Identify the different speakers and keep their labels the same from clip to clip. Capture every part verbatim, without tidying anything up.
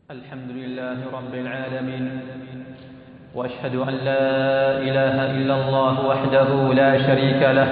Speaker 1: الحمد لله رب العالمين، وأشهد أن لا إله إلا الله وحده لا شريك له،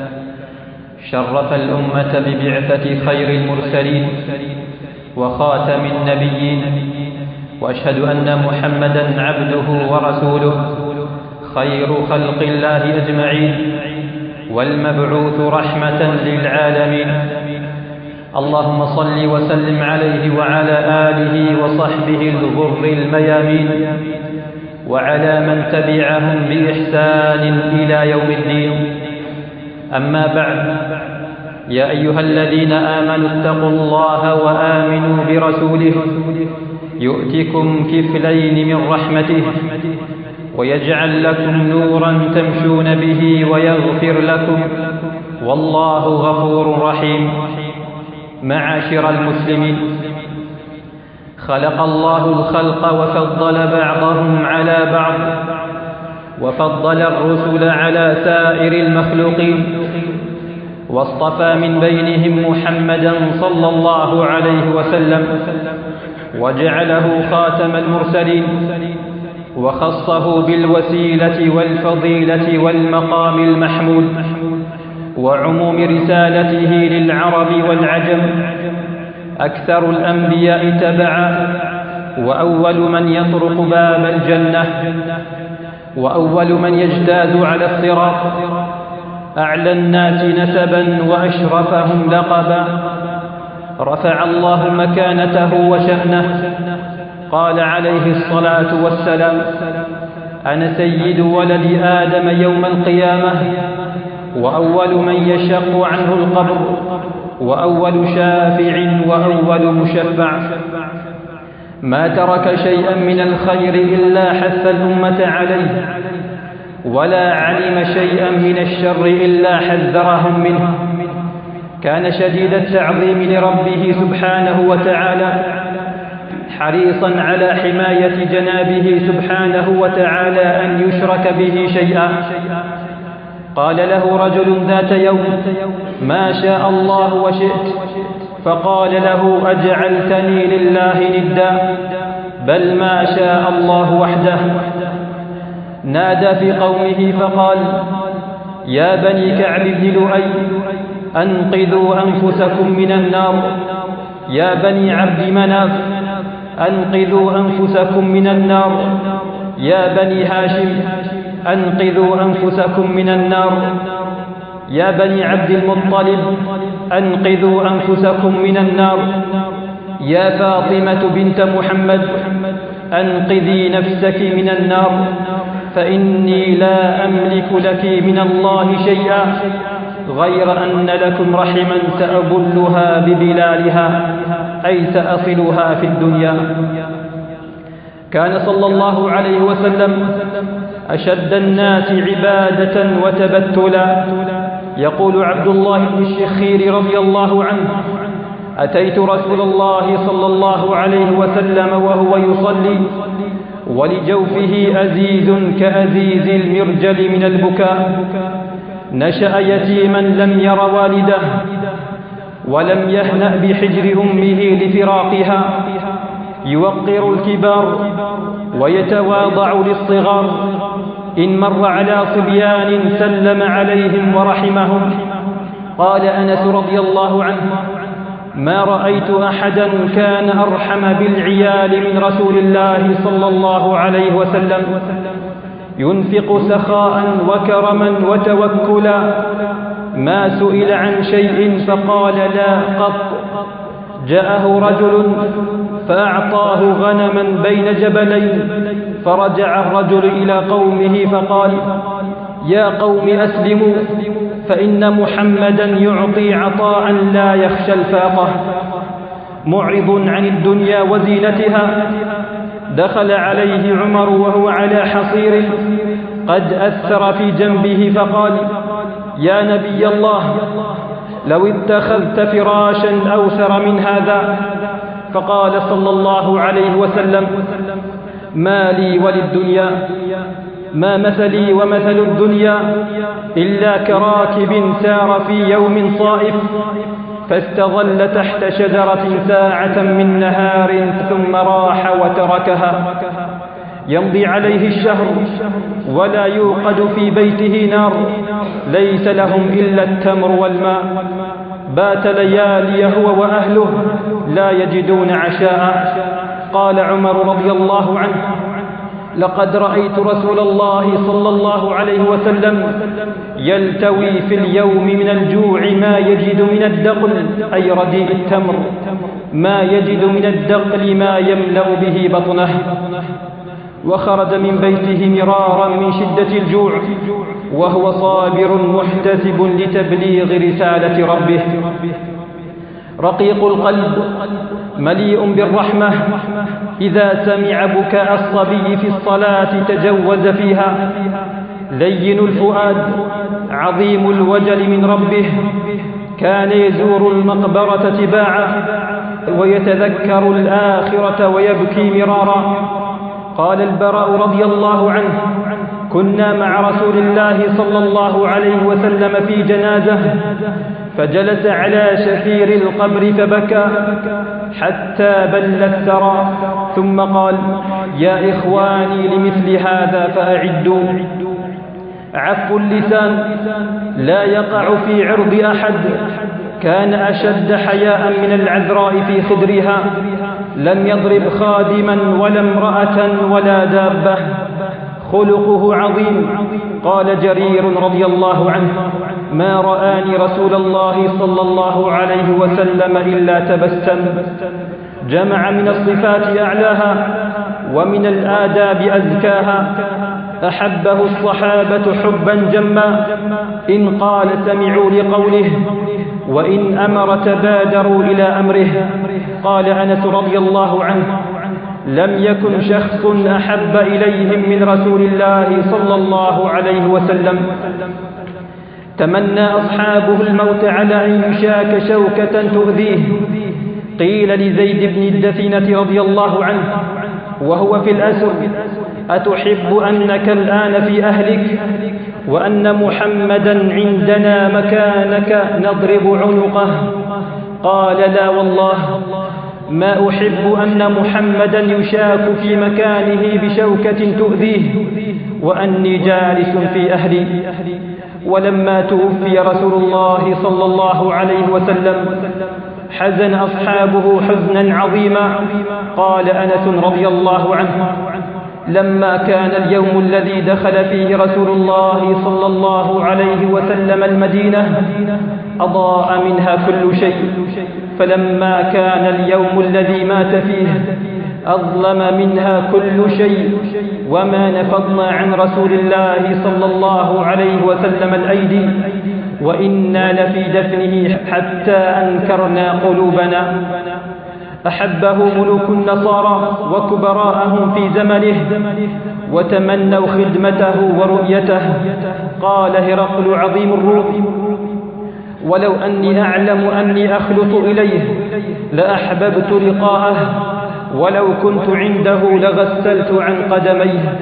Speaker 1: شرف الأمة ببعثة خير المرسلين وخاتم النبيين، وأشهد أن محمدًا عبده ورسوله خير خلق الله أجمعين والمبعوث رحمة للعالمين. اللهم صل وسلم عليه وعلى آله وصحبه الغر الميامين وعلى من تبعهم بإحسان إلى يوم الدين. أما بعد، يا أيها الذين آمنوا اتقوا الله وآمنوا برسوله يؤتكم كفلين من رحمته ويجعل لكم نورا تمشون به ويغفر لكم، والله غفور رحيم. معاشر المسلمين، خلق الله الخلق وفضل بعضهم على بعض، وفضل الرسل على سائر المخلوقين، واصطفى من بينهم محمدًا صلى الله عليه وسلم وجعله خاتم المرسلين، وخصه بالوسيلة والفضيلة والمقام المحمود وعموم رسالته للعرب والعجم، أكثر الأنبياء تبعا، وأول من يطرق باب الجنة، وأول من يجتاز على الصراط، أعلى الناس نسبا وأشرفهم لقبا، رفع الله مكانته وشأنه. قال عليه الصلاة والسلام: أنا سيد ولد آدم يوم القيامة، وأول من يشق عنه القبر، وأول شافع وأول مشفع. ما ترك شيئا من الخير إلا حث الأمة عليه، ولا علم شيئا من الشر إلا حذرهم منه. كان شديد التعظيم لربه سبحانه وتعالى، حريصا على حماية جنابه سبحانه وتعالى أن يشرك به شيئا. قال له رجل ذات يوم: ما شاء الله وشئت. فقال له: أجعلتني لله ندا؟ بل ما شاء الله وحده. نادى في قومه فقال: يا بني كعب بن لؤي، أنقذوا أنفسكم من النار. يا بني عبد مناف، أنقذوا أنفسكم من النار. يا بني هاشم، أنقذوا أنفسكم من النار. يا بني عبد المطلب، أنقذوا أنفسكم من النار. يا فاطمة بنت محمد، أنقذي نفسك من النار، فإني لا أملك لك من الله شيئا غير أن لكم رحما سأبلها ببلالها، أي سأصلها في الدنيا. كان صلى الله عليه وسلم أشد الناس عبادة وتبتلا. يقول عبد الله بن الشخير رضي الله عنه: أتيت رسول الله صلى الله عليه وسلم وهو يصلي، ولجوفه أزيز كأزيز المرجل من البكاء. نشأ يتيما لم ير والده، ولم يهنأ بحجر أمه لفراقها، يوقر الكبار ويتواضع للصغار. إن مر على صبيان سلم عليهم ورحمهم. قال أنس رضي الله عنه: ما رأيت أحدا كان أرحم بالعيال من رسول الله صلى الله عليه وسلم، ينفق سخاء وكرما وتوكلا، ما سئل عن شيء فقال لا قط. جاءه رجل فأعطاه غنما بين جبلين، فرجع الرجل إلى قومه فقال: يا قوم أسلموا، فإن محمدا يعطي عطاء لا يخشى الفاقة، معرض عن الدنيا وزينتها. دخل عليه عمر وهو على حصير قد أثر في جنبه فقال: يا نبي الله، لو اتخذت فراشا أوثر من هذا. فقال صلى الله عليه وسلم: ما لي وللدنيا؟ ما مثلي ومثل الدنيا إلا كراكب سار في يوم صائف، فاستظل تحت شجرة ساعة من نهار ثم راح وتركها. يمضي عليه الشهر ولا يوقد في بيته نار، ليس لهم إلا التمر والماء. بات ليالي هو وأهله لا يجدون عشاء. قال عمر رضي الله عنه: لقد رأيت رسول الله صلى الله عليه وسلم يلتوي في اليوم من الجوع ما يجد من الدقل، أي رديء التمر، ما يجد من الدقل ما يملأ به بطنه. وخرج من بيته مرارا من شدة الجوع وهو صابر محتسب لتبليغ رسالة ربه. رقيق القلب مليء بالرحمة، إذا سمع بكاء الصبي في الصلاة تجوز فيها. لين الفؤاد عظيم الوجل من ربه، كان يزور المقبرة تباعا ويتذكر الآخرة ويبكي مرارا. قال البراء رضي الله عنه: كنا مع رسول الله صلى الله عليه وسلم في جنازة، فجلس على شفير القبر فبكى حتى بل الثرى، ثم قال: يا إخواني لمثل هذا فأعدوا. عف اللسان لا يقع في عرض أحد، كان أشد حياء من العذراء في خدرها، لم يضرب خادما ولا امرأة ولا دابة، خلقه عظيم. قال جرير رضي الله عنه: ما رآني رسول الله صلى الله عليه وسلم إلا تبسم. جمع من الصفات أعلاها ومن الآداب أزكاها. أحبه الصحابة حبا جما، إن قال سمعوا لقوله، وإن أمر تبادروا إلى أمره. قال أنس رضي الله عنه: لم يكن شخص أحب إليهم من رسول الله صلى الله عليه وسلم. تمنى أصحابه الموت على أن يشاك شوكة تؤذيه. قيل لزيد بن الدثنة رضي الله عنه وهو في الأسر: أتحب أنك الآن في أهلك وأن محمدا عندنا مكانك نضرب عنقه؟ قال: لا والله، ما أحب أن محمدا يشاك في مكانه بشوكة تؤذيه وأني جالس في أهلي. ولما توفي رسول الله صلى الله عليه وسلم حزن أصحابه حزنا عظيما. قال أنس رضي الله عنه: لما كان اليوم الذي دخل فيه رسول الله صلى الله عليه وسلم المدينة أضاء منها كل شيء، فلما كان اليوم الذي مات فيه أظلم منها كل شيء، وما نفضنا عن رسول الله صلى الله عليه وسلم الأيدي، وإنا لفي دفنه حتى أنكرنا قلوبنا. أحبه ملوك النصارى وكبراءهم في زمنه وتمنوا خدمته ورؤيته. قال هرقل عظيم الروم: ولو أني أعلم أني أخلص إليه لأحببت لقاءه، ولو كنت عنده لغسلت عن قدميه.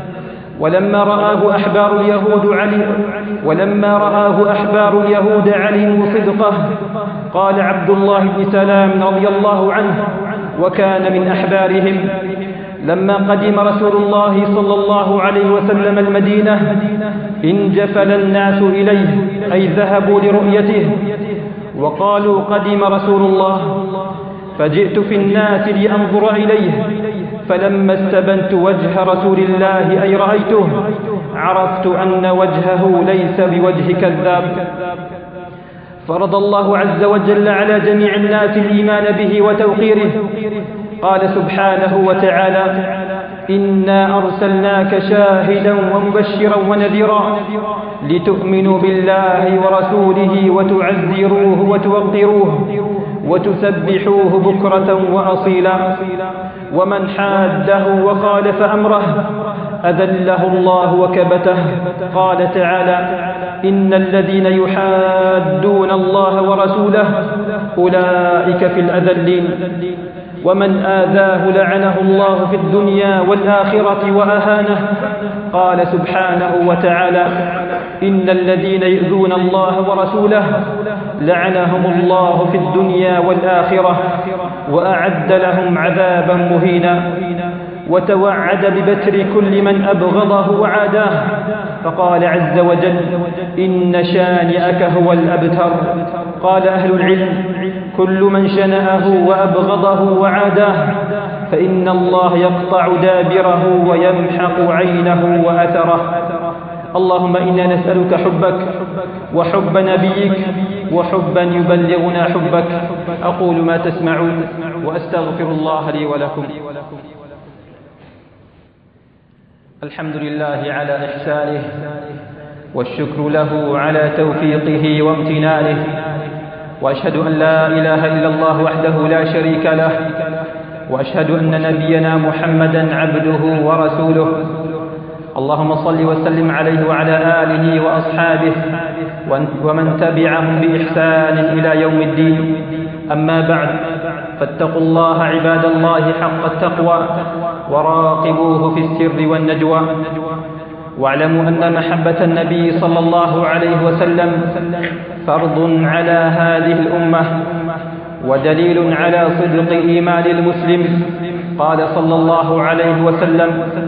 Speaker 1: ولما رآه أحبار اليهود علي ولما رآه أحبار اليهود علموا صدقه. قال عبد الله بن سلام رضي الله عنه وكان من أحبارهم: لما قدم رسول الله صلى الله عليه وسلم المدينة انجفل الناس إليه، أي ذهبوا لرؤيته، وقالوا قدم رسول الله. فجئت في الناس لأنظر إليه، فلما استبنت وجه رسول الله أي رأيته عرفت أن وجهه ليس بوجه كذاب. فرض الله عز وجل على جميع الناس الإيمان به وتوقيره. قال سبحانه وتعالى: إنا أرسلناك شاهدا ومبشرا ونذيرا لتؤمنوا بالله ورسوله وتعزروه وتوقروه وتسبحوه بكرة وأصيلا. ومن حاده وخالف أمره أذله الله وكبته. قال تعالى: إن الذين يحادون الله ورسوله أولئك في الأذلين. ومن آذاه لعنه الله في الدنيا والآخرة وأهانه. قال سبحانه وتعالى: إن الذين يؤذون الله ورسوله لعنهم الله في الدنيا والآخرة وأعد لهم عذابا مهينا. وتوعد ببتر كل من أبغضه وعاداه، فقال عز وجل: إن شانئك هو الأبتر. قال أهل العلم: كل من شنأه وأبغضه وعاداه فإن الله يقطع دابره ويمحق عينه وأثره. اللهم إنا نسألك حبك وحب نبيك وحبا يبلغنا حبك. أقول ما تسمعون وأستغفر الله لي ولكم. الحمد لله على إحسانه، والشكر له على توفيقه وامتنانه، وأشهد أن لا إله إلا الله وحده لا شريك له، وأشهد أن نبينا محمدا عبده ورسوله. اللهم صل وسلم عليه وعلى آله وأصحابه ومن تبعهم بإحسان إلى يوم الدين. أما بعد، فاتقوا الله عباد الله حق التقوى وراقبوه في السر والنجوى، واعلموا أن محبة النبي صلى الله عليه وسلم فرض على هذه الأمة ودليل على صدق إيمان المسلم. قال صلى الله عليه وسلم: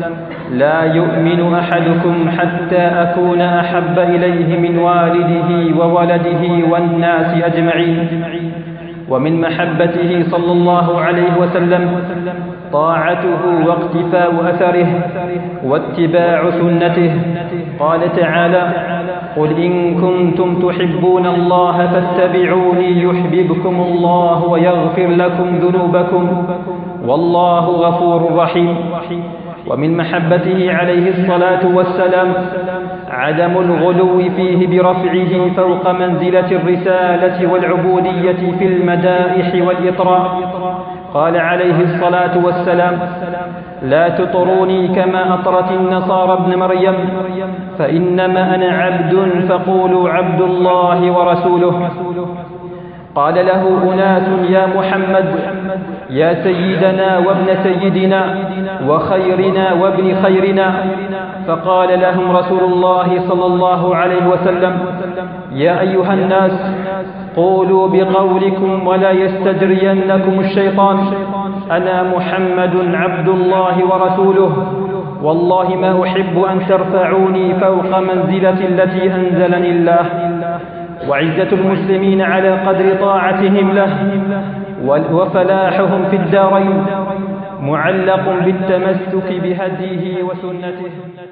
Speaker 1: لا يؤمن أحدكم حتى أكون أحب إليه من والده وولده والناس أجمعين. ومن محبته صلى الله عليه وسلم طاعته واقتفاء أثره واتباع سنته. قال تعالى: قل إن كنتم تحبون الله فاتبعوني يحببكم الله ويغفر لكم ذنوبكم والله غفور رحيم. ومن محبته عليه الصلاة والسلام عدم الغلو فيه برفعه فوق منزلة الرسالة والعبودية في المدائح والإطراء. قال عليه الصلاة والسلام: لا تطروني كما أطرت النصارى ابن مريم، فإنما أنا عبد فقولوا عبد الله ورسوله. قال له أناس: يا محمد، يا سيدنا وابن سيدنا وخيرنا وابن خيرنا. فقال لهم رسول الله صلى الله عليه وسلم: يا أيها الناس، قولوا بقولكم ولا يستجرينكم الشيطان، أنا محمد عبد الله ورسوله، والله ما أحب أن ترفعوني فوق منزلة التي أنزلني الله. وعزة المسلمين على قدر طاعتهم له، وفلاحهم في الدارين معلق بالتمسك بهديه وسنته.